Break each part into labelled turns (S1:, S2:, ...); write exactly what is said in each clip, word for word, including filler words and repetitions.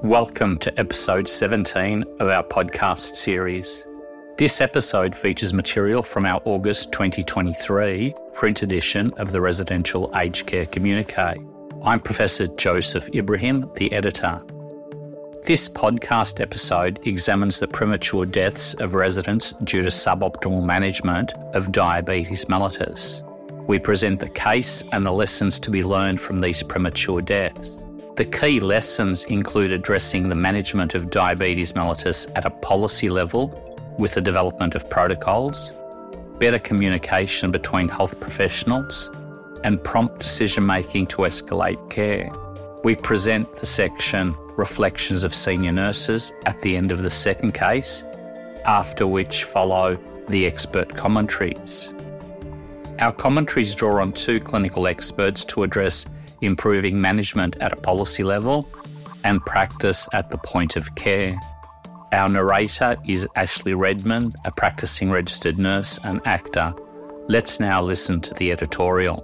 S1: Welcome to episode seventeen of our podcast series. This episode features material from our August twenty twenty-three print edition of the Residential Aged Care Communique. I'm Professor Joseph Ibrahim, the editor. This podcast episode examines the premature deaths of residents due to suboptimal management of diabetes mellitus. We present the case and the lessons to be learned from these premature deaths. The key lessons include addressing the management of diabetes mellitus at a policy level with the development of protocols, better communication between health professionals, and prompt decision-making to escalate care. We present the section Reflections of Senior Nurses at the end of the second case, after which follow the expert commentaries. Our commentaries draw on two clinical experts to address improving management at a policy level and practice at the point of care. Our narrator is Ashley Redman, a practicing registered nurse and actor. Let's now listen to the editorial.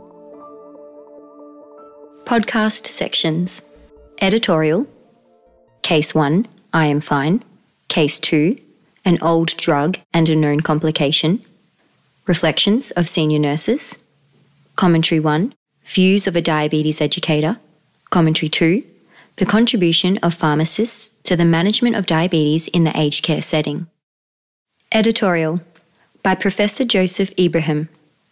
S2: Podcast sections. Editorial. Case one, I am fine. Case two, an old drug and a known complication. Reflections of senior nurses. Commentary one, views of a diabetes educator. Commentary two, the contribution of pharmacists to the management of diabetes in the aged care setting. Editorial by Professor Joseph Ibrahim.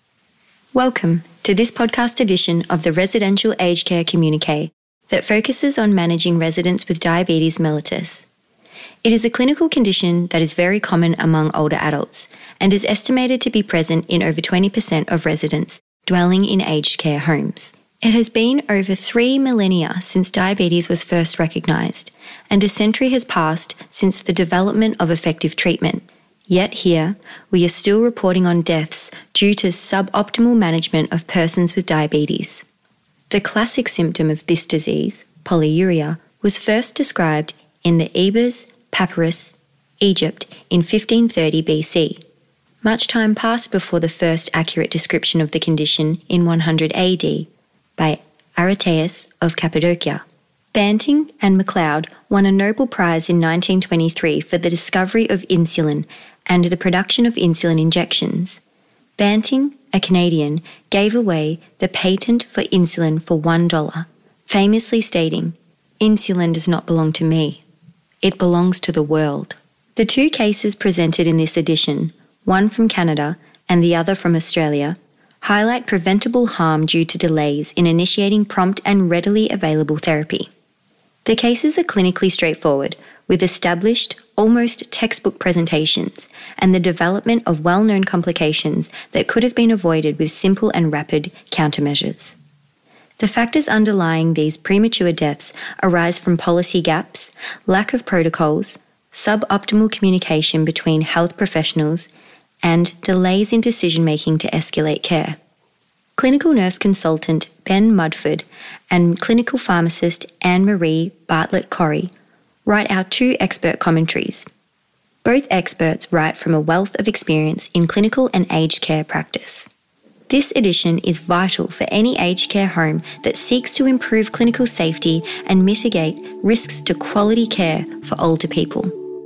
S2: Welcome to this podcast edition of the Residential Aged Care Communique that focuses on managing residents with diabetes mellitus. It is a clinical condition that is very common among older adults and is estimated to be present in over twenty percent of residents dwelling in aged care homes. It has been over three millennia since diabetes was first recognised, and a century has passed since the development of effective treatment. Yet here, we are still reporting on deaths due to suboptimal management of persons with diabetes. The classic symptom of this disease, polyuria, was first described in the Ebers Papyrus, Egypt, in fifteen thirty B C. Much time passed before the first accurate description of the condition in one hundred A D by Aretaeus of Cappadocia. Banting and MacLeod won a Nobel Prize in nineteen twenty-three for the discovery of insulin and the production of insulin injections. Banting, a Canadian, gave away the patent for insulin for one dollar, famously stating, "Insulin does not belong to me. It belongs to the world." The two cases presented in this edition, one from Canada and the other from Australia, highlight preventable harm due to delays in initiating prompt and readily available therapy. The cases are clinically straightforward, with established, almost textbook presentations and the development of well-known complications that could have been avoided with simple and rapid countermeasures. The factors underlying these premature deaths arise from policy gaps, lack of protocols, suboptimal communication between health professionals, and delays in decision-making to escalate care. Clinical nurse consultant Ben Mudford and clinical pharmacist Anne-Marie Bartlett-Corrie write our two expert commentaries. Both experts write from a wealth of experience in clinical and aged care practice. This edition is vital for any aged care home that seeks to improve clinical safety and mitigate risks to quality care for older people.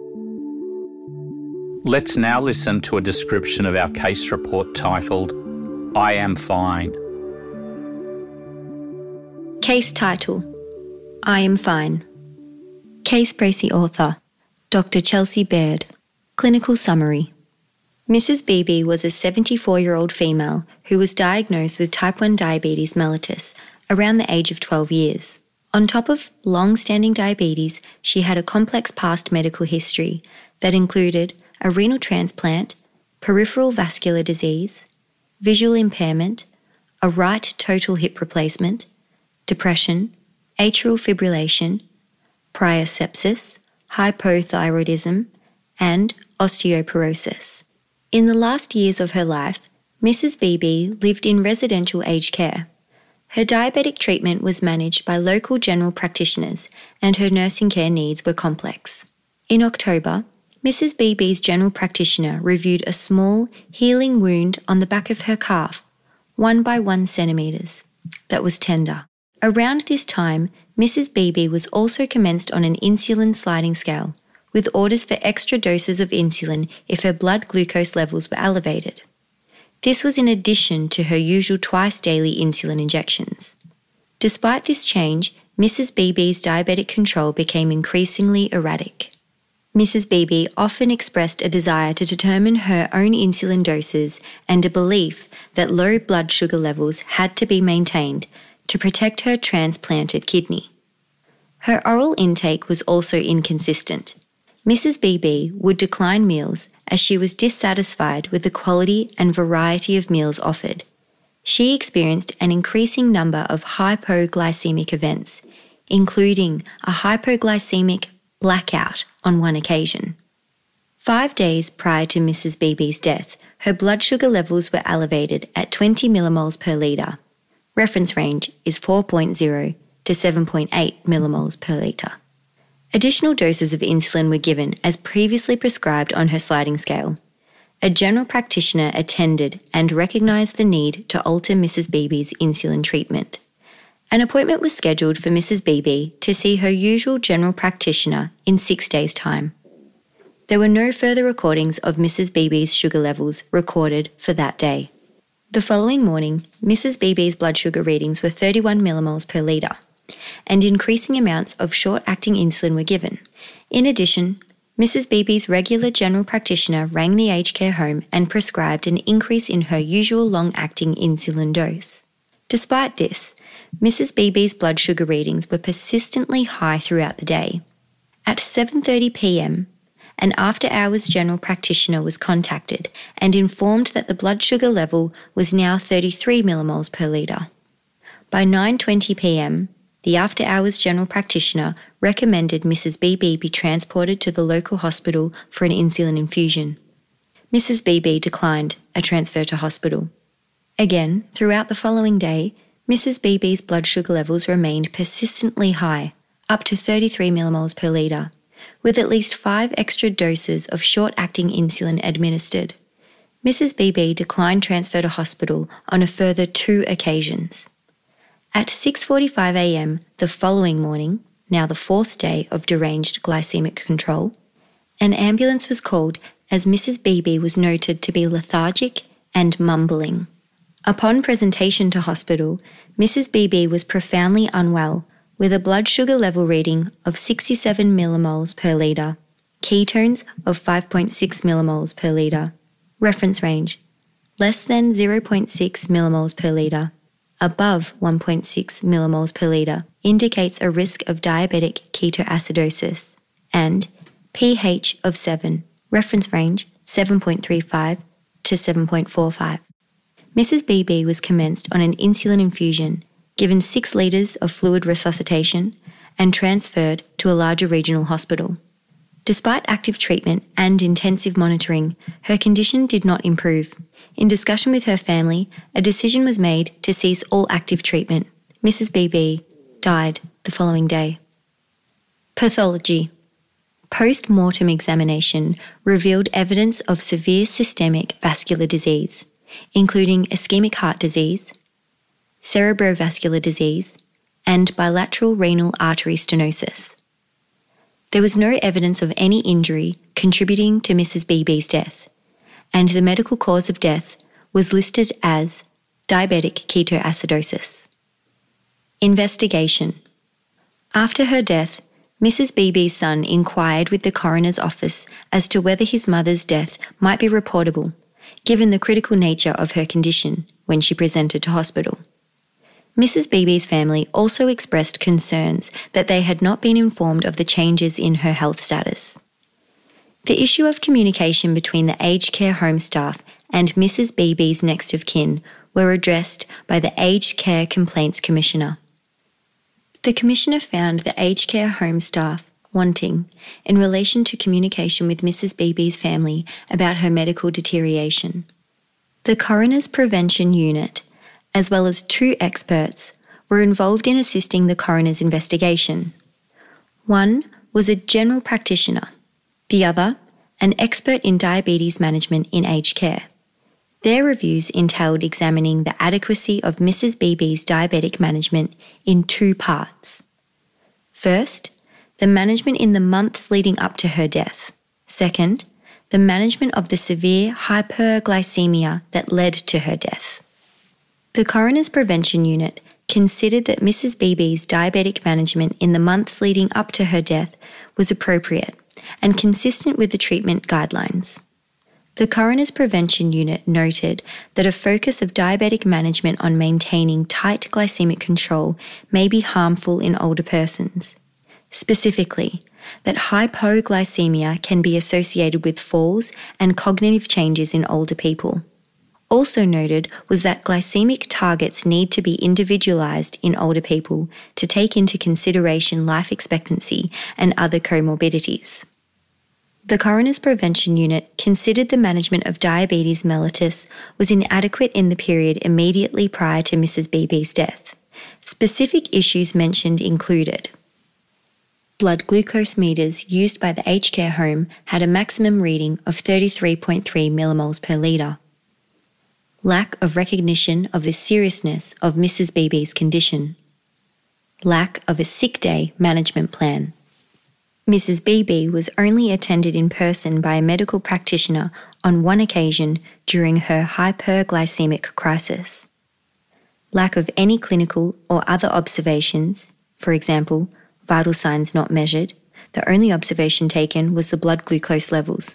S1: Let's now listen to a description of our case report titled, I am fine.
S2: Case title, I am fine. Case Bracey author, Doctor Chelsea Baird. Clinical summary. Missus Beebe was a seventy-four-year-old female who was diagnosed with type one diabetes mellitus around the age of twelve years. On top of long-standing diabetes, she had a complex past medical history that included a renal transplant, peripheral vascular disease, visual impairment, a right total hip replacement, depression, atrial fibrillation, prior sepsis, hypothyroidism, and osteoporosis. In the last years of her life, Missus Beebe lived in residential aged care. Her diabetic treatment was managed by local general practitioners, and her nursing care needs were complex. In October, Missus Beebe's general practitioner reviewed a small, healing wound on the back of her calf, one by one centimetres, that was tender. Around this time, Missus Beebe was also commenced on an insulin sliding scale, with orders for extra doses of insulin if her blood glucose levels were elevated. This was in addition to her usual twice-daily insulin injections. Despite this change, Missus Beebe's diabetic control became increasingly erratic. Missus Beebe often expressed a desire to determine her own insulin doses and a belief that low blood sugar levels had to be maintained to protect her transplanted kidney. Her oral intake was also inconsistent. Missus Beebe would decline meals as she was dissatisfied with the quality and variety of meals offered. She experienced an increasing number of hypoglycemic events, including a hypoglycemic blackout on one occasion. Five days prior to Missus Beebe's death, her blood sugar levels were elevated at twenty millimoles per litre. Reference range is four point zero to seven point eight millimoles per litre. Additional doses of insulin were given as previously prescribed on her sliding scale. A general practitioner attended and recognised the need to alter Missus Beebe's insulin treatment. An appointment was scheduled for Missus Beebe to see her usual general practitioner in six days' time. There were no further recordings of Missus Beebe's sugar levels recorded for that day. The following morning, Missus Beebe's blood sugar readings were thirty-one millimoles per litre, and increasing amounts of short-acting insulin were given. In addition, Missus Beebe's regular general practitioner rang the aged care home and prescribed an increase in her usual long-acting insulin dose. Despite this, Missus Beebe's blood sugar readings were persistently high throughout the day. At seven thirty p m, an after-hours general practitioner was contacted and informed that the blood sugar level was now thirty-three millimoles per litre. By nine twenty p m, the after-hours general practitioner recommended Missus Beebe be transported to the local hospital for an insulin infusion. Missus Beebe declined a transfer to hospital. Again, throughout the following day, Missus Beebe's blood sugar levels remained persistently high, up to thirty-three millimoles per litre, with at least five extra doses of short-acting insulin administered. Missus Beebe declined transfer to hospital on a further two occasions. At six forty-five a m the following morning, now the fourth day of deranged glycemic control, an ambulance was called as Missus Beebe was noted to be lethargic and mumbling. Upon presentation to hospital, Missus Beebe was profoundly unwell with a blood sugar level reading of sixty-seven millimoles per litre, ketones of five point six millimoles per litre, reference range, less than zero point six millimoles per litre, above one point six millimoles per litre indicates a risk of diabetic ketoacidosis, and pH of seven, reference range seven point three five to seven point four five. Missus Beebe was commenced on an insulin infusion, given six litres of fluid resuscitation, and transferred to a larger regional hospital. Despite active treatment and intensive monitoring, her condition did not improve. In discussion with her family, a decision was made to cease all active treatment. Missus Beebe died the following day. Pathology. Post-mortem examination revealed evidence of severe systemic vascular disease, including ischemic heart disease, cerebrovascular disease, and bilateral renal artery stenosis. There was no evidence of any injury contributing to Missus Beebe's death, and the medical cause of death was listed as diabetic ketoacidosis. Investigation. After her death, Missus Beebe's son inquired with the coroner's office as to whether his mother's death might be reportable, given the critical nature of her condition when she presented to hospital. Missus Beebe's family also expressed concerns that they had not been informed of the changes in her health status. The issue of communication between the aged care home staff and Missus Beebe's next of kin were addressed by the Aged Care Complaints Commissioner. The Commissioner found the aged care home staff wanting in relation to communication with Missus Beebe's family about her medical deterioration. The Coroner's Prevention Unit, as well as two experts, were involved in assisting the coroner's investigation. One was a general practitioner, the other an expert in diabetes management in aged care. Their reviews entailed examining the adequacy of Missus Beebe's diabetic management in two parts. First, the management in the months leading up to her death. Second, the management of the severe hyperglycemia that led to her death. The Coroner's Prevention Unit considered that Missus Beebe's diabetic management in the months leading up to her death was appropriate and consistent with the treatment guidelines. The Coroner's Prevention Unit noted that a focus of diabetic management on maintaining tight glycemic control may be harmful in older persons. Specifically, that hypoglycemia can be associated with falls and cognitive changes in older people. Also noted was that glycemic targets need to be individualised in older people to take into consideration life expectancy and other comorbidities. The Coroner's Prevention Unit considered the management of diabetes mellitus was inadequate in the period immediately prior to Missus Beebe's death. Specific issues mentioned included: blood glucose meters used by the aged care home had a maximum reading of thirty-three point three millimoles per litre. Lack of recognition of the seriousness of Missus Beebe's condition. Lack of a sick day management plan. Missus Beebe was only attended in person by a medical practitioner on one occasion during her hyperglycemic crisis. Lack of any clinical or other observations, for example, vital signs not measured. The only observation taken was the blood glucose levels.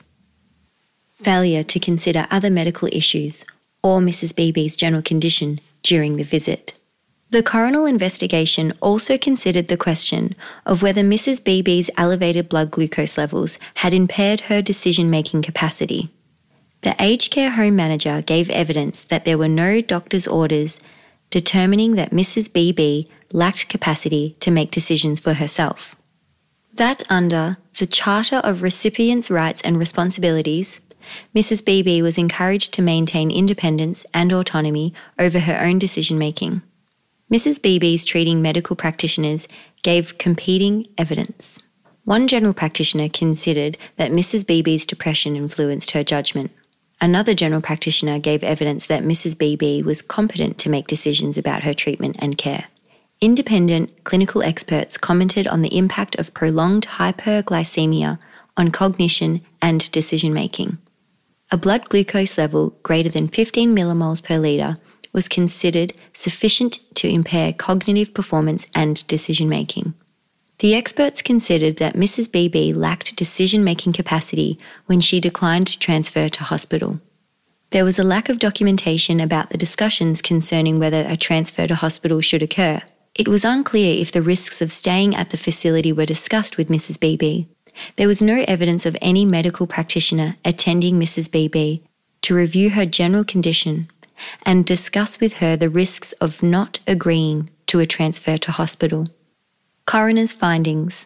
S2: Failure to consider other medical issues or Missus Beebe's general condition during the visit. The coronal investigation also considered the question of whether Missus Beebe's elevated blood glucose levels had impaired her decision-making capacity. The aged care home manager gave evidence that there were no doctor's orders determining that Missus Beebe lacked capacity to make decisions for herself. That under the Charter of Recipients' Rights and Responsibilities, Missus Beebe was encouraged to maintain independence and autonomy over her own decision-making. Missus Beebe's treating medical practitioners gave competing evidence. One general practitioner considered that Missus Beebe's depression influenced her judgment. Another general practitioner gave evidence that Missus Beebe was competent to make decisions about her treatment and care. Independent clinical experts commented on the impact of prolonged hyperglycemia on cognition and decision-making. A blood glucose level greater than fifteen millimoles per litre was considered sufficient to impair cognitive performance and decision-making. The experts considered that Missus Beebe lacked decision-making capacity when she declined transfer to hospital. There was a lack of documentation about the discussions concerning whether a transfer to hospital should occur. It was unclear if the risks of staying at the facility were discussed with Missus Beebe. There was no evidence of any medical practitioner attending Missus Beebe to review her general condition and discuss with her the risks of not agreeing to a transfer to hospital. Coroner's findings.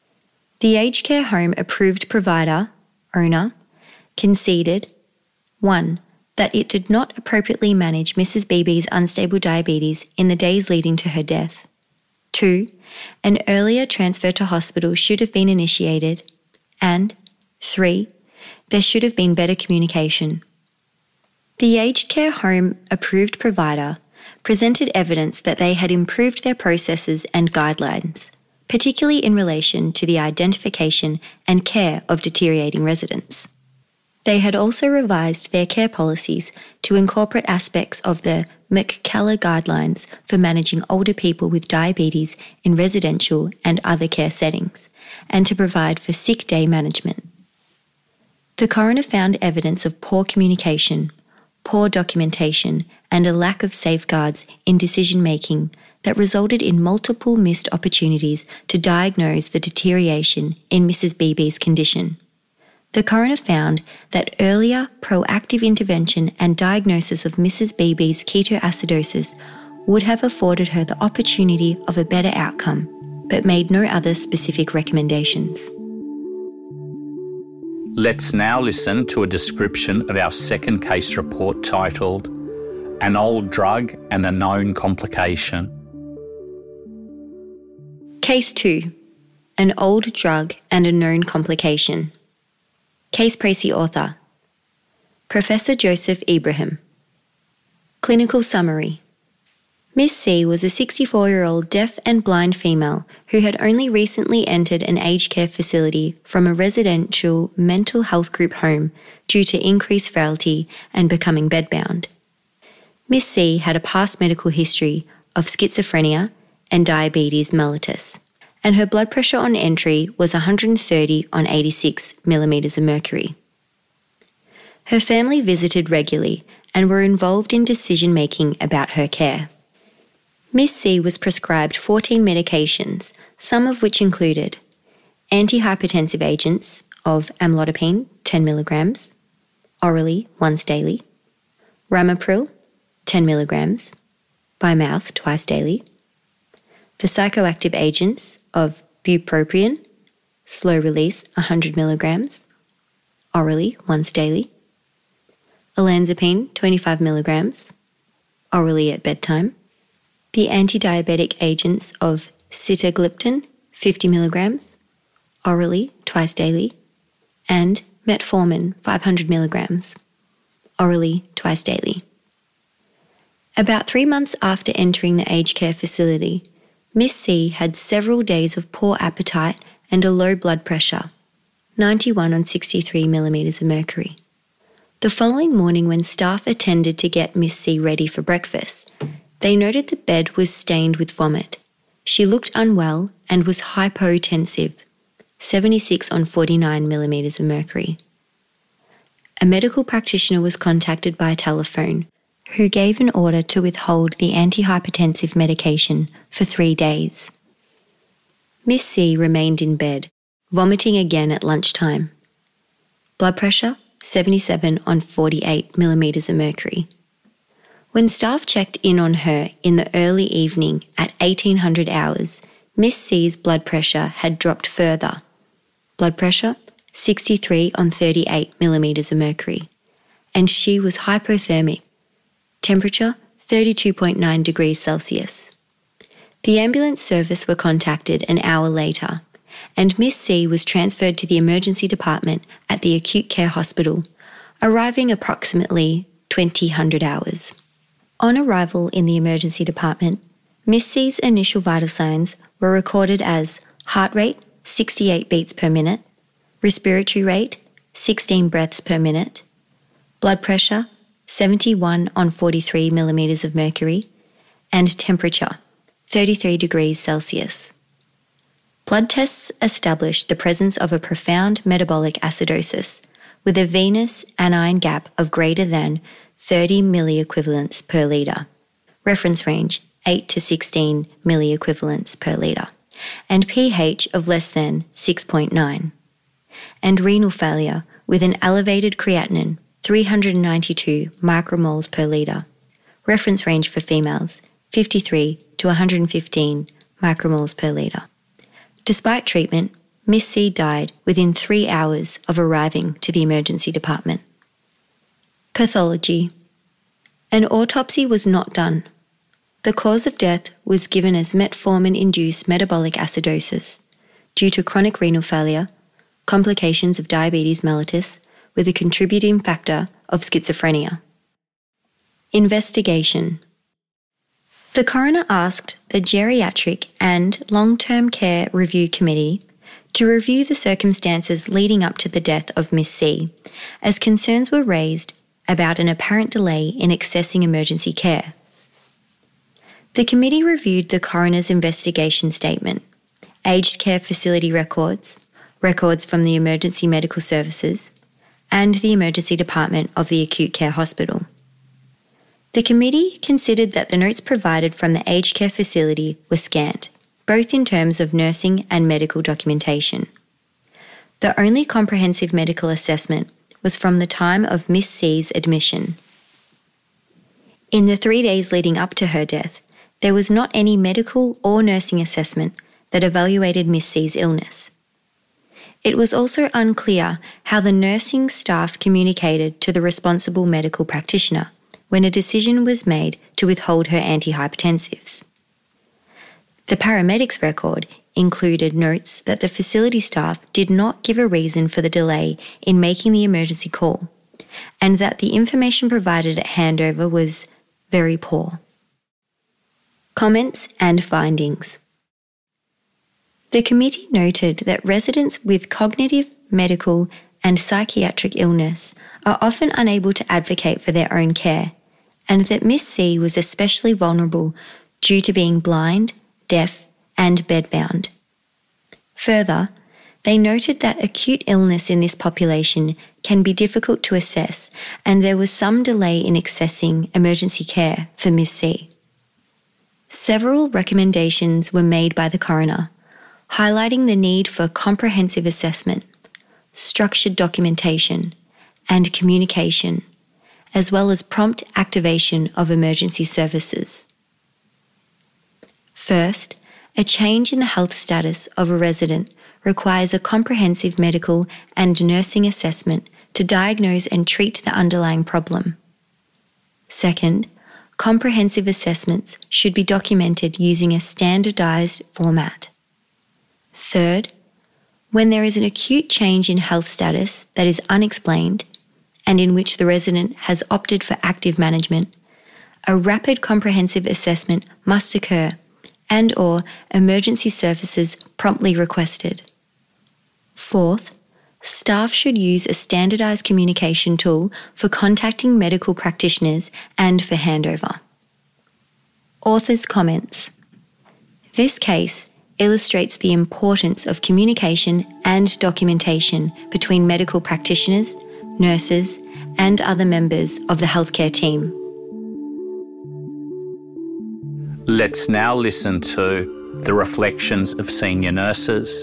S2: The aged care home approved provider, owner, conceded one. That it did not appropriately manage Missus Beebe's unstable diabetes in the days leading to her death. two. An earlier transfer to hospital should have been initiated. And three. There should have been better communication. The aged care home approved provider presented evidence that they had improved their processes and guidelines, particularly in relation to the identification and care of deteriorating residents. They had also revised their care policies to incorporate aspects of the McKellar guidelines for managing older people with diabetes in residential and other care settings, and to provide for sick day management. The coroner found evidence of poor communication, poor documentation, and a lack of safeguards in decision-making that resulted in multiple missed opportunities to diagnose the deterioration in Missus Beebe's condition. The coroner found that earlier proactive intervention and diagnosis of Missus Beebe's ketoacidosis would have afforded her the opportunity of a better outcome, but made no other specific recommendations.
S1: Let's now listen to a description of our second case report titled An Old Drug and a Known Complication.
S2: Case two. An Old Drug and a Known Complication. Case Précis author, Professor Joseph Ibrahim. Clinical summary. Miss C was a sixty-four-year-old deaf and blind female who had only recently entered an aged care facility from a residential mental health group home due to increased frailty and becoming bedbound. Miss C had a past medical history of schizophrenia and diabetes mellitus, and her blood pressure on entry was one hundred thirty on eighty-six millimetres of mercury. Her family visited regularly and were involved in decision-making about her care. Miss C was prescribed fourteen medications, some of which included antihypertensive agents of amlodipine, ten milligrams, orally once daily, ramipril, ten milligrams, by mouth twice daily, the psychoactive agents of bupropion, slow release one hundred milligrams, orally once daily, olanzapine twenty-five milligrams, orally at bedtime, the anti-diabetic agents of sitagliptin fifty milligrams, orally twice daily, and metformin five hundred milligrams, orally twice daily. About three months after entering the aged care facility, Miss C had several days of poor appetite and a low blood pressure, ninety-one on sixty-three millimetres of mercury. The following morning, when staff attended to get Miss C ready for breakfast, they noted the bed was stained with vomit. She looked unwell and was hypotensive, seventy-six on forty-nine millimetres of mercury. A medical practitioner was contacted by telephone, who gave an order to withhold the antihypertensive medication for three days. Miss C remained in bed, vomiting again at lunchtime. Blood pressure, seventy-seven on forty-eight millimetres of mercury. When staff checked in on her in the early evening at eighteen hundred hours, Miss C's blood pressure had dropped further. Blood pressure, sixty-three on thirty-eight millimetres of mercury, and she was hypothermic. Temperature, thirty-two point nine degrees Celsius. The ambulance service were contacted an hour later, and Miss C was transferred to the emergency department at the acute care hospital, arriving approximately twenty hundred hours. On arrival in the emergency department, Miss C's initial vital signs were recorded as heart rate, sixty-eight beats per minute, respiratory rate, sixteen breaths per minute, blood pressure, seventy-one on forty-three millimetres of mercury, and temperature, thirty-three degrees Celsius. Blood tests established the presence of a profound metabolic acidosis with a venous anion gap of greater than thirty milliequivalents per litre, reference range eight to sixteen milliequivalents per litre, and pH of less than six point nine, and renal failure with an elevated creatinine, three hundred ninety-two micromoles per litre, reference range for females, fifty-three to one hundred fifteen micromoles per litre. Despite treatment, Miss C died within three hours of arriving to the emergency department. Pathology. An autopsy was not done. The cause of death was given as metformin-induced metabolic acidosis due to chronic renal failure, complications of diabetes mellitus, with a contributing factor of schizophrenia. Investigation. The coroner asked the Geriatric and Long-Term Care Review Committee to review the circumstances leading up to the death of Miss C, as concerns were raised about an apparent delay in accessing emergency care. The committee reviewed the coroner's investigation statement, aged care facility records, records from the emergency medical services, and the emergency department of the acute care hospital. The committee considered that the notes provided from the aged care facility were scant, both in terms of nursing and medical documentation. The only comprehensive medical assessment was from the time of Miss C's admission. In the three days leading up to her death, there was not any medical or nursing assessment that evaluated Miss C's illness. It was also unclear how the nursing staff communicated to the responsible medical practitioner when a decision was made to withhold her antihypertensives. The paramedics' record included notes that the facility staff did not give a reason for the delay in making the emergency call, and that the information provided at handover was very poor. Comments and findings. The committee noted that residents with cognitive, medical, and psychiatric illness are often unable to advocate for their own care, and that Miss C was especially vulnerable due to being blind, deaf, and bedbound. Further, they noted that acute illness in this population can be difficult to assess, and there was some delay in accessing emergency care for Miss C. Several recommendations were made by the coroner, highlighting the need for comprehensive assessment, structured documentation, and communication, as well as prompt activation of emergency services. First, a change in the health status of a resident requires a comprehensive medical and nursing assessment to diagnose and treat the underlying problem. Second, comprehensive assessments should be documented using a standardised format. Third, when there is an acute change in health status that is unexplained and in which the resident has opted for active management, a rapid comprehensive assessment must occur and or emergency services promptly requested. Fourth, staff should use a standardised communication tool for contacting medical practitioners and for handover. Author's comments. This case illustrates the importance of communication and documentation between medical practitioners, nurses, and other members of the healthcare team.
S1: Let's now listen to the reflections of senior nurses.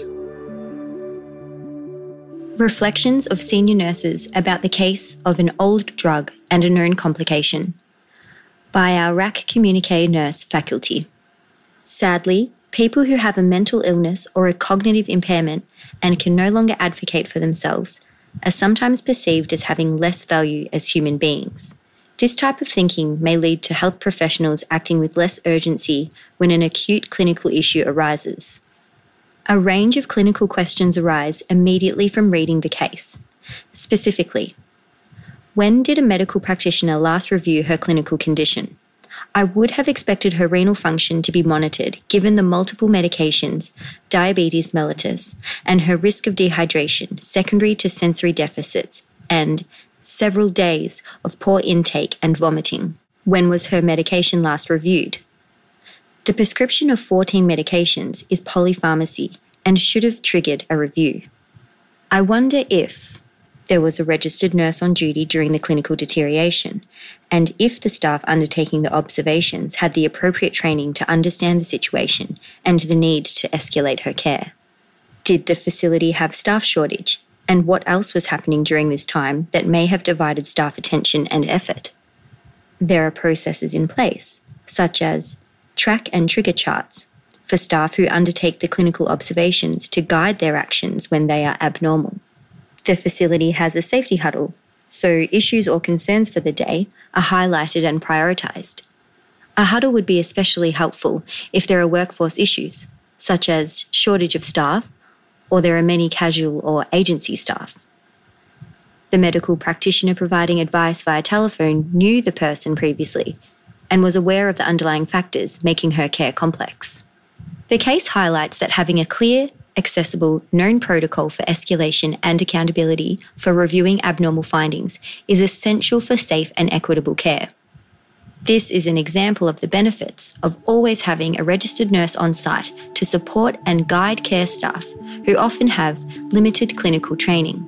S2: Reflections of senior nurses about the case of an old drug and a known complication by our R A C Communique nurse faculty. Sadly, people who have a mental illness or a cognitive impairment and can no longer advocate for themselves are sometimes perceived as having less value as human beings. This type of thinking may lead to health professionals acting with less urgency when an acute clinical issue arises. A range of clinical questions arise immediately from reading the case. Specifically, when did a medical practitioner last review her clinical condition? I would have expected her renal function to be monitored given the multiple medications, diabetes mellitus, and her risk of dehydration secondary to sensory deficits, and several days of poor intake and vomiting. When was her medication last reviewed? The prescription of fourteen medications is polypharmacy and should have triggered a review. I wonder if there was a registered nurse on duty during the clinical deterioration, and if the staff undertaking the observations had the appropriate training to understand the situation and the need to escalate her care. Did the facility have staff shortage, and what else was happening during this time that may have divided staff attention and effort? There are processes in place, such as track and trigger charts for staff who undertake the clinical observations to guide their actions when they are abnormal. The facility has a safety huddle, so issues or concerns for the day are highlighted and prioritised. A huddle would be especially helpful if there are workforce issues, such as shortage of staff, or there are many casual or agency staff. The medical practitioner providing advice via telephone knew the person previously and was aware of the underlying factors making her care complex. The case highlights that having a clear, accessible, known protocol for escalation and accountability for reviewing abnormal findings is essential for safe and equitable care. This is an example of the benefits of always having a registered nurse on site to support and guide care staff who often have limited clinical training.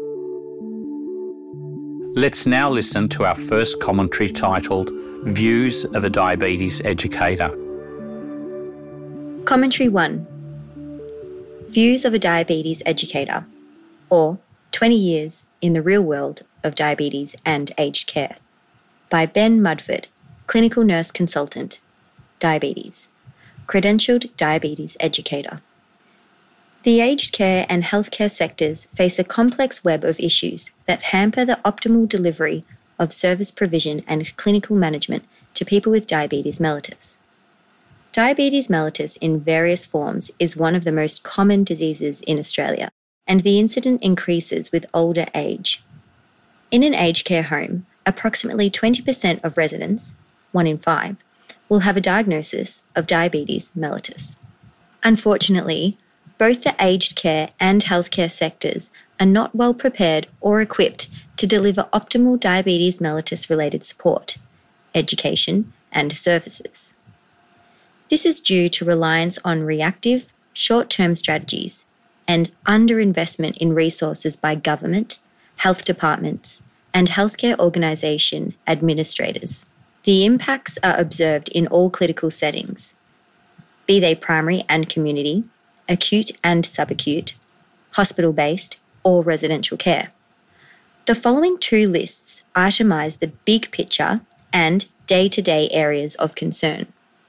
S1: Let's now listen to our first commentary titled Views of a Diabetes Educator.
S2: Commentary one. Views of a Diabetes Educator, or twenty years in the Real World of Diabetes and Aged Care, by Ben Mudford, Clinical Nurse Consultant, Diabetes, Credentialed Diabetes Educator. The aged care and healthcare sectors face a complex web of issues that hamper the optimal delivery of service provision and clinical management to people with diabetes mellitus. Diabetes mellitus in various forms is one of the most common diseases in Australia, and the incidence increases with older age. In an aged care home, approximately twenty percent of residents, one in five, will have a diagnosis of diabetes mellitus. Unfortunately, both the aged care and healthcare sectors are not well prepared or equipped to deliver optimal diabetes mellitus-related support, education, and services. This is due to reliance on reactive, short-term strategies and underinvestment in resources by government, health departments, and healthcare organisation administrators. The impacts are observed in all clinical settings, be they primary and community, acute and subacute, hospital-based, or residential care. The following two lists itemise the big picture and day-to-day areas of concern.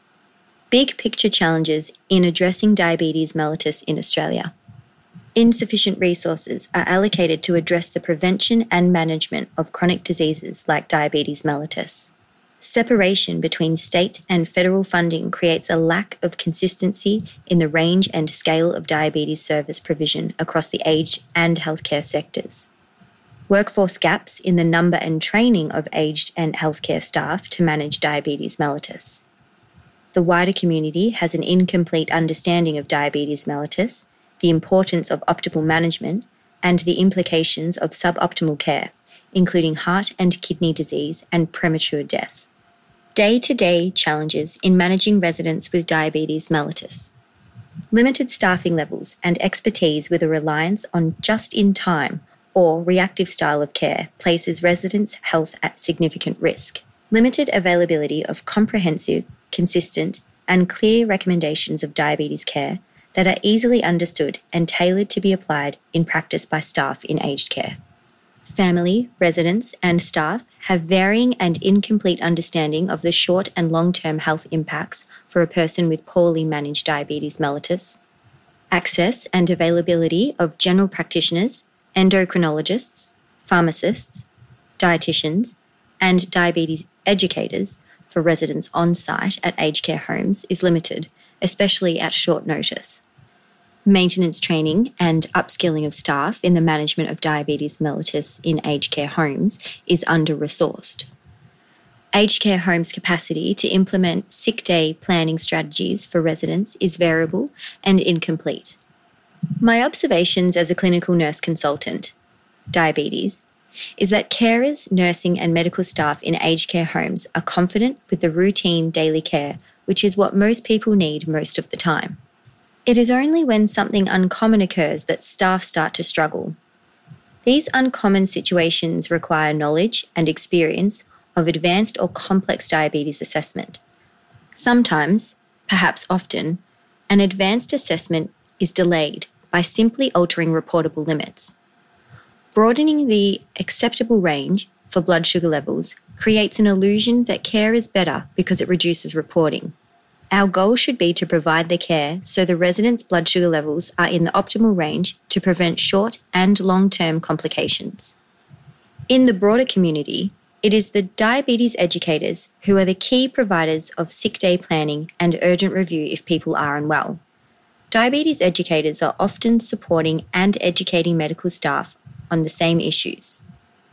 S2: Big picture challenges in addressing diabetes mellitus in Australia. Insufficient resources are allocated to address the prevention and management of chronic diseases like diabetes mellitus. Separation between state and federal funding creates a lack of consistency in the range and scale of diabetes service provision across the aged and healthcare sectors. Workforce gaps in the number and training of aged and healthcare staff to manage diabetes mellitus. The wider community has an incomplete understanding of diabetes mellitus, the importance of optimal management, and the implications of suboptimal care, including heart and kidney disease and premature death. Day-to-day challenges in managing residents with diabetes mellitus. Limited staffing levels and expertise with a reliance on just-in-time or reactive style of care places residents' health at significant risk. Limited availability of comprehensive, consistent, and clear recommendations of diabetes care that are easily understood and tailored to be applied in practice by staff in aged care. Family, residents, and staff have varying and incomplete understanding of the short and long-term health impacts for a person with poorly managed diabetes mellitus. Access and availability of general practitioners, endocrinologists, pharmacists, dietitians, and diabetes educators for residents on site at aged care homes is limited, especially at short notice. Maintenance training and upskilling of staff in the management of diabetes mellitus in aged care homes is under-resourced. Aged care homes' capacity to implement sick day planning strategies for residents is variable and incomplete. My observations as a clinical nurse consultant, diabetes, is that carers, nursing and medical staff in aged care homes are confident with the routine daily care, which is what most people need most of the time. It is only when something uncommon occurs that staff start to struggle. These uncommon situations require knowledge and experience of advanced or complex diabetes assessment. Sometimes, perhaps often, an advanced assessment is delayed by simply altering reportable limits. Broadening the acceptable range for blood sugar levels creates an illusion that care is better because it reduces reporting. Our goal should be to provide the care so the residents' blood sugar levels are in the optimal range to prevent short and long-term complications. In the broader community, it is the diabetes educators who are the key providers of sick day planning and urgent review if people are unwell. Diabetes educators are often supporting and educating medical staff on the same issues.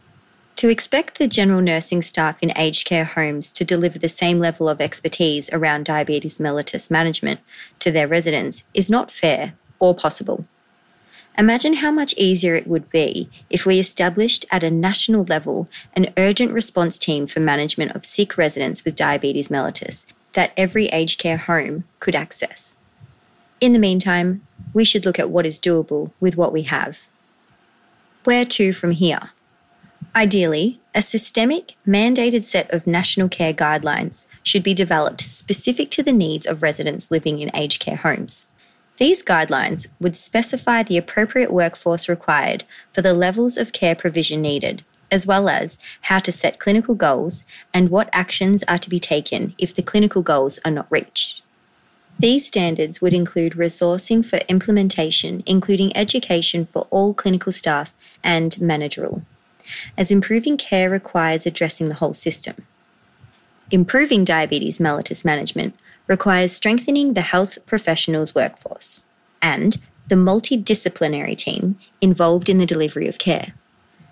S2: To expect the general nursing staff in aged care homes to deliver the same level of expertise around diabetes mellitus management to their residents is not fair or possible. Imagine how much easier it would be if we established at a national level an urgent response team for management of sick residents with diabetes mellitus that every aged care home could access. In the meantime, we should look at what is doable with what we have. Where to from here? Ideally, a systemic, mandated set of national care guidelines should be developed specific to the needs of residents living in aged care homes. These guidelines would specify the appropriate workforce required for the levels of care provision needed, as well as how to set clinical goals and what actions are to be taken if the clinical goals are not reached. These standards would include resourcing for implementation, including education for all clinical staff and managerial, as improving care requires addressing the whole system. Improving diabetes mellitus management requires strengthening the health professionals' workforce and the multidisciplinary team involved in the delivery of care.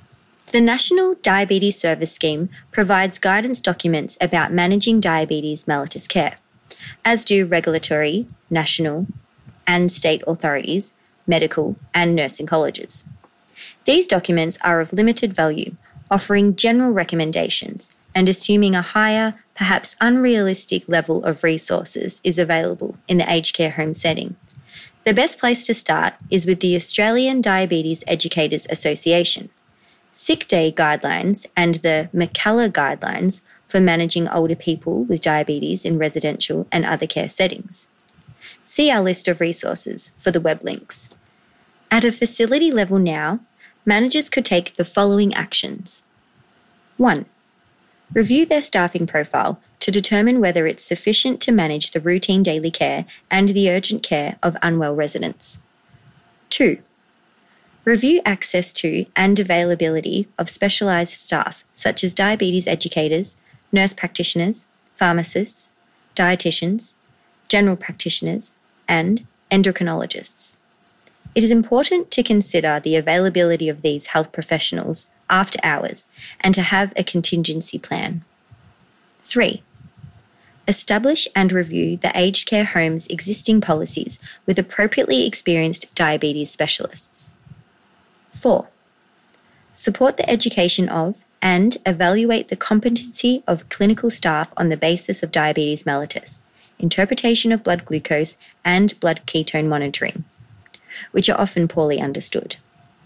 S2: The National Diabetes Service Scheme provides guidance documents about managing diabetes mellitus care, as do regulatory, national, and state authorities, medical and nursing colleges. These documents are of limited value, offering general recommendations and assuming a higher, perhaps unrealistic level of resources is available in the aged care home setting. The best place to start is with the Australian Diabetes Educators Association, Sick Day Guidelines and the McCullough Guidelines for managing older people with diabetes in residential and other care settings. See our list of resources for the web links. At a facility level now, managers could take the following actions. one. Review their staffing profile to determine whether it's sufficient to manage the routine daily care and the urgent care of unwell residents. two. Review access to and availability of specialised staff such as diabetes educators, nurse practitioners, pharmacists, dietitians, general practitioners, and endocrinologists. It is important to consider the availability of these health professionals after hours and to have a contingency plan. three. Establish and review the aged care home's existing policies with appropriately experienced diabetes specialists. four. Support the education of and evaluate the competency of clinical staff on the basis of diabetes mellitus, interpretation of blood glucose, and blood ketone monitoring, which are often poorly understood.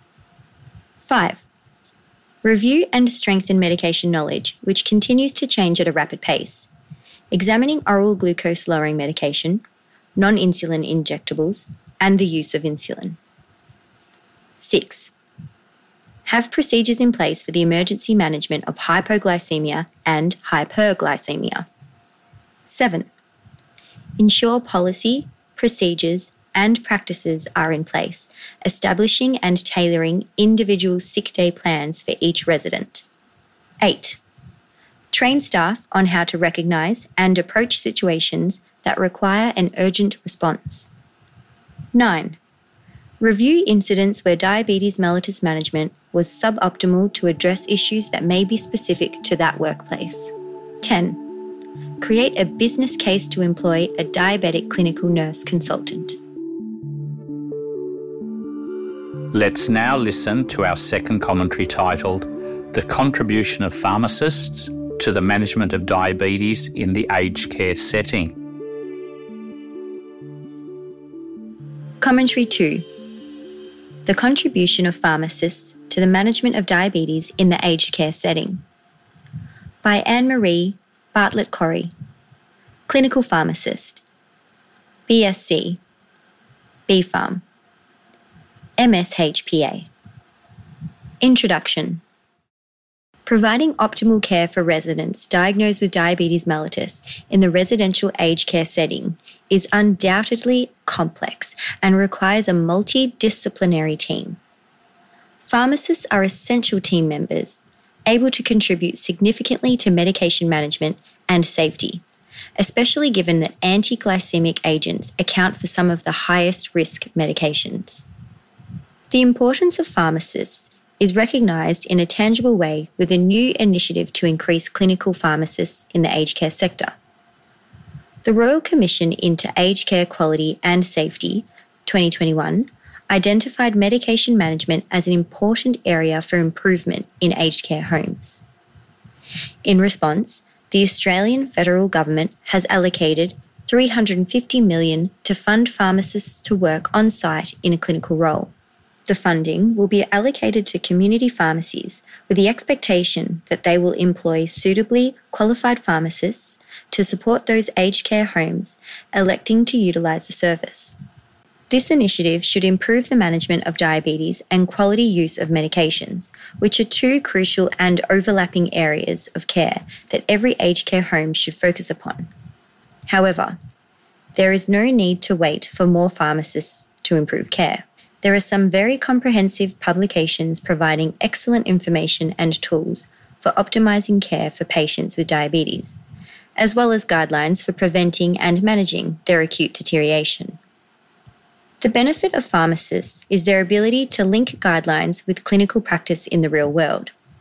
S2: five. Review and strengthen medication knowledge, which continues to change at a rapid pace, examining oral glucose-lowering medication, non-insulin injectables, and the use of insulin. six. Have procedures in place for the emergency management of hypoglycemia and hyperglycemia. seven. Ensure policy, procedures, and practices are in place, establishing and tailoring individual sick day plans for each resident. eight. Train staff on how to recognise and approach situations that require an urgent response. nine. Review incidents where diabetes mellitus management was suboptimal to address issues that may be specific to that workplace. ten. Create a business case to employ a diabetic clinical nurse consultant.
S1: Let's now listen to our second commentary titled The Contribution of Pharmacists to the Management of Diabetes in the Aged Care Setting.
S2: Commentary two. The Contribution of Pharmacists to the Management of Diabetes in the Aged Care Setting. By Anne-Marie Bartlett-Corrie, Clinical Pharmacist, B S c, B Pharm, M S H P A. Introduction. Providing optimal care for residents diagnosed with diabetes mellitus in the residential aged care setting is undoubtedly complex and requires a multidisciplinary team. Pharmacists are essential team members, able to contribute significantly to medication management and safety, especially given that anti-glycemic agents account for some of the highest risk medications. The importance of pharmacists is recognised in a tangible way with a new initiative to increase clinical pharmacists in the aged care sector. The Royal Commission into Aged Care Quality and Safety, twenty twenty-one, identified medication management as an important area for improvement in aged care homes. In response, the Australian federal government has allocated three hundred fifty million dollars to fund pharmacists to work on site in a clinical role. The funding will be allocated to community pharmacies with the expectation that they will employ suitably qualified pharmacists to support those aged care homes electing to utilise the service. This initiative should improve the management of diabetes and quality use of medications, which are two crucial and overlapping areas of care that every aged care home should focus upon. However, there is no need to wait for more pharmacists to improve care. There are some very comprehensive publications providing excellent information and tools for optimising care for patients with diabetes, as well as guidelines for preventing and managing their acute deterioration. The benefit of pharmacists is their ability to link guidelines with clinical practice in the real world.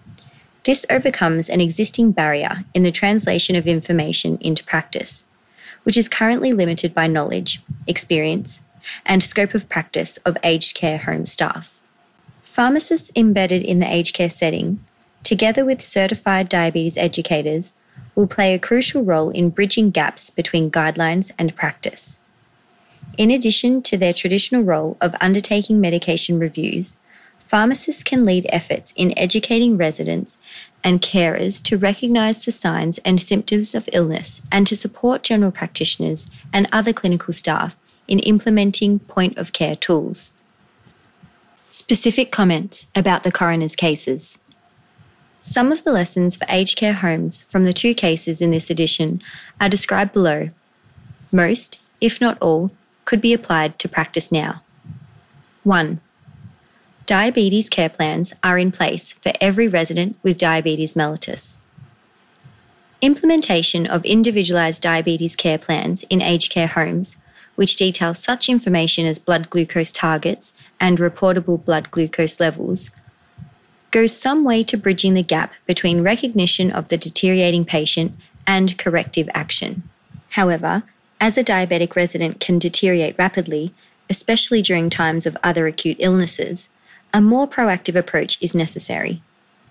S2: This overcomes an existing barrier in the translation of information into practice, which is currently limited by knowledge, experience, and scope of practice of aged care home staff. Pharmacists embedded in the aged care setting, together with certified diabetes educators, will play a crucial role in bridging gaps between guidelines and practice. In addition to their traditional role of undertaking medication reviews, pharmacists can lead efforts in educating residents and carers to recognise the signs and symptoms of illness and to support general practitioners and other clinical staff in implementing point-of-care tools. Specific comments about the coroner's cases. Some of the lessons for aged care homes from the two cases in this edition are described below. Most, if not all, could be applied to practice now. one. Diabetes care plans are in place for every resident with diabetes mellitus. Implementation of individualised diabetes care plans in aged care homes, which detail such information as blood glucose targets and reportable blood glucose levels, goes some way to bridging the gap between recognition of the deteriorating patient and corrective action. However, as a diabetic resident can deteriorate rapidly, especially during times of other acute illnesses, a more proactive approach is necessary.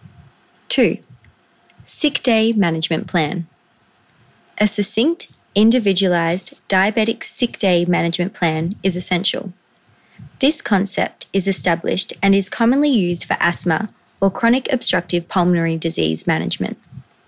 S2: two. Sick day management plan. A succinct, individualised diabetic sick day management plan is essential. This concept is established and is commonly used for asthma or chronic obstructive pulmonary disease management.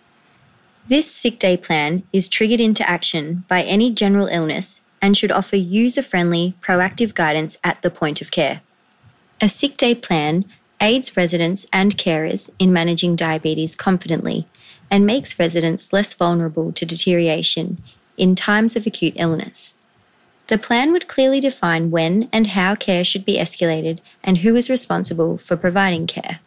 S2: This sick day plan is triggered into action by any general illness and should offer user-friendly, proactive guidance at the point of care. A sick day plan aids residents and carers in managing diabetes confidently and makes residents less vulnerable to deterioration in times of acute illness. The plan would clearly define when and how care should be escalated and who is responsible for providing care.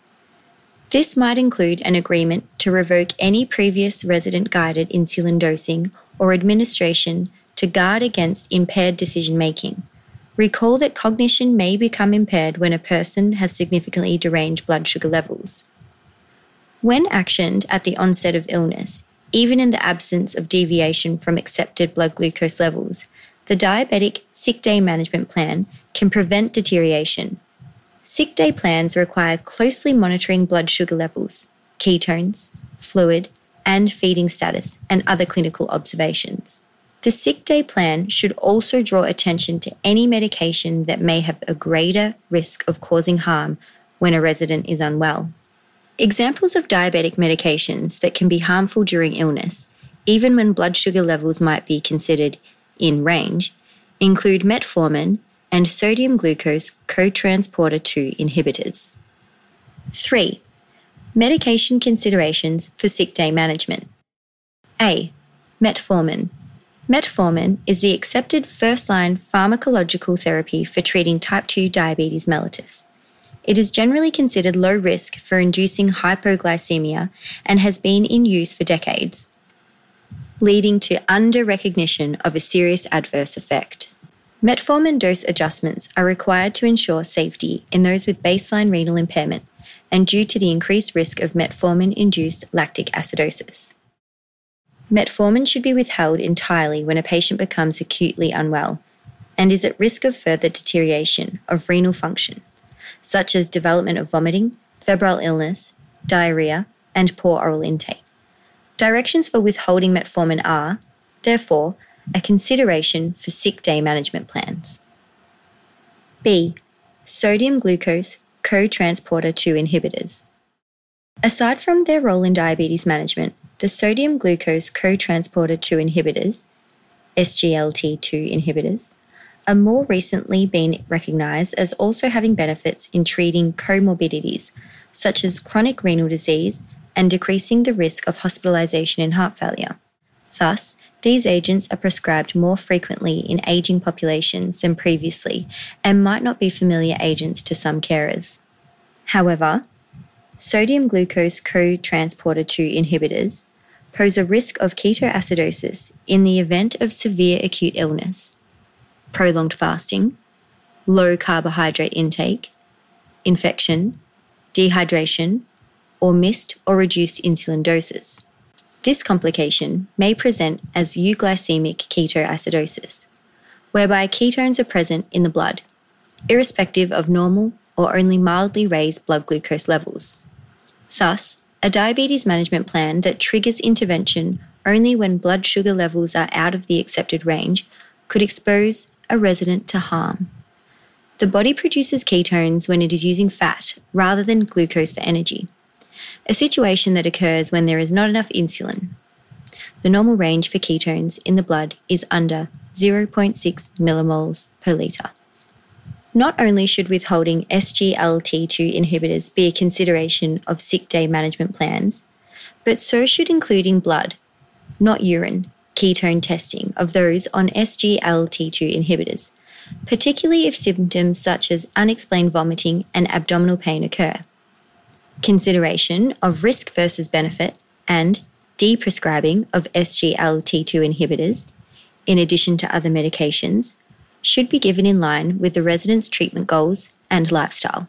S2: This might include an agreement to revoke any previous resident-guided insulin dosing or administration to guard against impaired decision-making. Recall that cognition may become impaired when a person has significantly deranged blood sugar levels. When actioned at the onset of illness, even in the absence of deviation from accepted blood glucose levels, the diabetic sick day management plan can prevent deterioration. Sick day plans require closely monitoring blood sugar levels, ketones, fluid, and feeding status, and other clinical observations. The sick day plan should also draw attention to any medication that may have a greater risk of causing harm when a resident is unwell. Examples of diabetic medications that can be harmful during illness, even when blood sugar levels might be considered in range, include metformin and sodium glucose cotransporter two inhibitors. three. Medication considerations for sick day management. A. Metformin. Metformin is the accepted first-line pharmacological therapy for treating type two diabetes mellitus. It is generally considered low risk for inducing hypoglycemia and has been in use for decades, leading to under-recognition of a serious adverse effect. Metformin dose adjustments are required to ensure safety in those with baseline renal impairment and due to the increased risk of metformin-induced lactic acidosis. Metformin should be withheld entirely when a patient becomes acutely unwell and is at risk of further deterioration of renal function, such as development of vomiting, febrile illness, diarrhea, and poor oral intake. Directions for withholding metformin are, therefore, a consideration for sick day management plans. B. Sodium glucose cotransporter two inhibitors. Aside from their role in diabetes management, the sodium glucose cotransporter two inhibitors, S G L T two inhibitors, are more recently been recognised as also having benefits in treating comorbidities such as chronic renal disease and decreasing the risk of hospitalisation in heart failure. Thus, these agents are prescribed more frequently in ageing populations than previously and might not be familiar agents to some carers. However, sodium glucose cotransporter two inhibitors pose a risk of ketoacidosis in the event of severe acute illness, prolonged fasting, low carbohydrate intake, infection, dehydration, or missed or reduced insulin doses. This complication may present as euglycemic ketoacidosis, whereby ketones are present in the blood, irrespective of normal or only mildly raised blood glucose levels. Thus, a diabetes management plan that triggers intervention only when blood sugar levels are out of the accepted range could expose a resident to harm. The body produces ketones when it is using fat rather than glucose for energy, a situation that occurs when there is not enough insulin. The normal range for ketones in the blood is under zero point six millimoles per litre. Not only should withholding S G L T two inhibitors be a consideration of sick day management plans, but so should including blood, not urine, ketone testing of those on S G L T two inhibitors, particularly if symptoms such as unexplained vomiting and abdominal pain occur. Consideration of risk versus benefit and deprescribing of S G L T two inhibitors, in addition to other medications, should be given in line with the resident's treatment goals and lifestyle.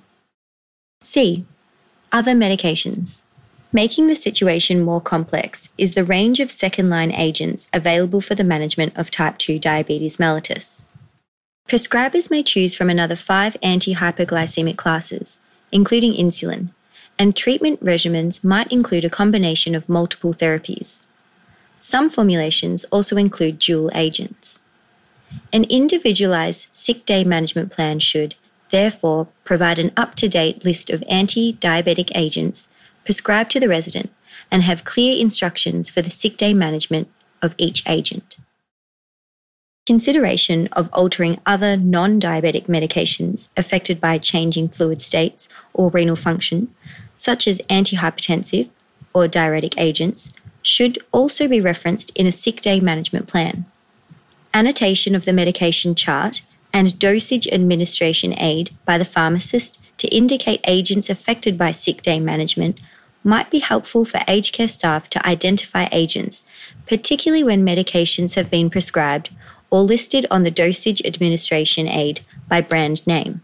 S2: C. Other medications. Making the situation more complex is the range of second-line agents available for the management of type two diabetes mellitus. Prescribers may choose from another five anti-hyperglycemic classes, including insulin, and treatment regimens might include a combination of multiple therapies. Some formulations also include dual agents. An individualised sick day management plan should, therefore, provide an up-to-date list of anti-diabetic agents prescribed to the resident and have clear instructions for the sick day management of each agent. Consideration of altering other non-diabetic medications affected by changing fluid states or renal function, such as antihypertensive or diuretic agents, should also be referenced in a sick day management plan. Annotation of the medication chart and dosage administration aid by the pharmacist to indicate agents affected by sick day management might be helpful for aged care staff to identify agents, particularly when medications have been prescribed or listed on the dosage administration aid by brand name.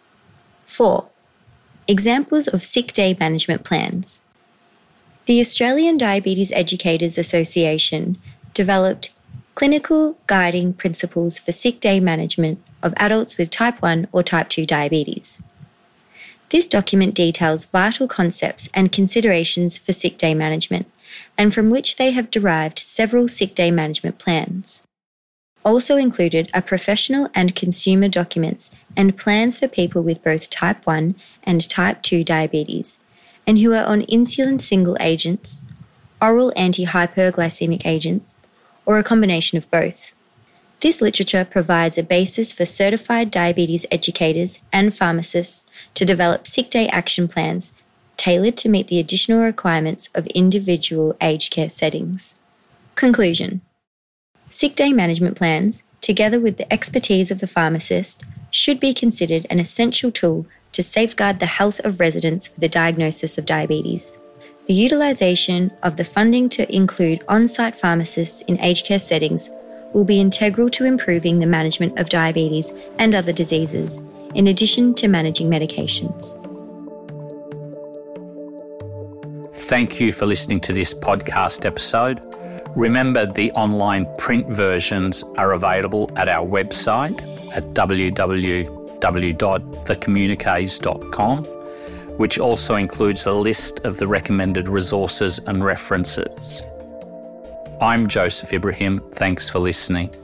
S2: four. Examples of sick day management plans. The Australian Diabetes Educators Association developed Clinical Guiding Principles for Sick Day Management of Adults with Type one or Type two Diabetes. This document details vital concepts and considerations for sick day management, and from which they have derived several sick day management plans. Also included are professional and consumer documents and plans for people with both Type one and Type two diabetes, and who are on insulin single agents, oral anti-hyperglycemic agents, or a combination of both. This literature provides a basis for certified diabetes educators and pharmacists to develop sick day action plans tailored to meet the additional requirements of individual aged care settings. Conclusion. Sick day management plans, together with the expertise of the pharmacist, should be considered an essential tool to safeguard the health of residents with a diagnosis of diabetes. The utilisation of the funding to include on-site pharmacists in aged care settings will be integral to improving the management of diabetes and other diseases, in addition to managing medications.
S1: Thank you for listening to this podcast episode. Remember, the online print versions are available at our website at w w w dot the communiques dot com, which also includes a list of the recommended resources and references. I'm Joseph Ibrahim. Thanks for listening.